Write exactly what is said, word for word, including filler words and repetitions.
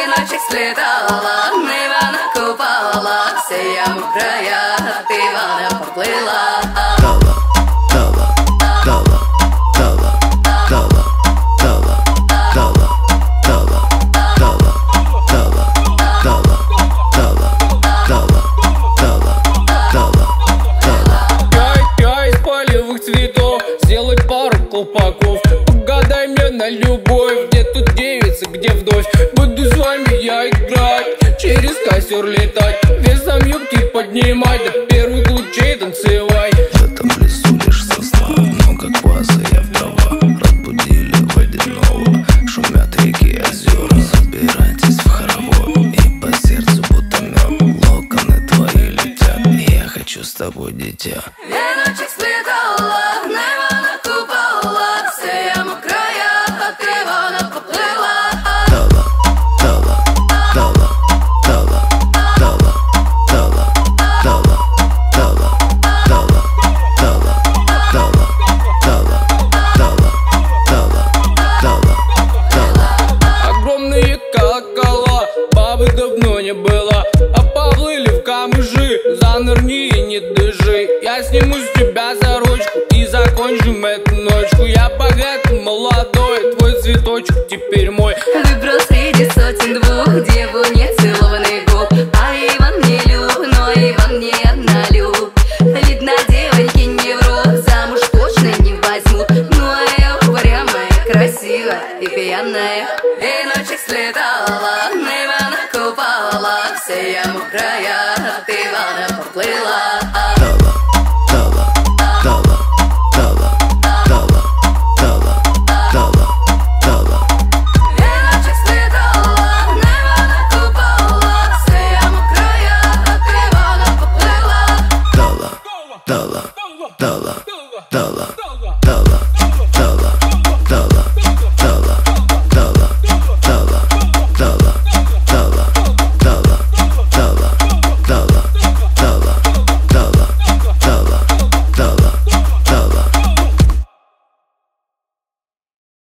Веночек сплетала, Ивана купала, все я мокрая, от Ивана поплыла. Дала, дала, дала, дала, дала, дала, дала, дала, дала, дала, дала, дала, дала, дала, дала, дала. Я, я из полевых цветов сделать пару колпаков. Погадай мне на любовь, где тут девица, где вдовь. Буду с вами я играть, через костер летать, весом юбки поднимать, до первых лучей танцевать. В этом лесу лишь сосна, много кваса, я в трава. Разбудили водяного, шумят реки и озера. Собирайтесь в хоровод, и по сердцу будто мед. Локоны твои летят, и я хочу с тобой, дитя. Веночек сплетала, Ивана купала, все я мокрая, от Ивана поплыла. Дала, дала, дала, дала, дала, дала, дала, дала, дала, дала, дала, дала, дала, дала, дала, дала. Огромные колокола, бабы давно не было, а поплыли в камыши, занырни и не дыши. Я сниму с тебя за ручку и закончим эту ночку. Я богатый, молодой, твой цветочек теперь мой. Выбрал среди сотен двух деву нецелованных губ. А Иван не люб, но Иван не однолюб. Видно, девоньки не врут, замуж точно не возьмут. Ну а я упрямая, красивая и пьяная. Веночек сплетала, Ивана купала, все я мокрая.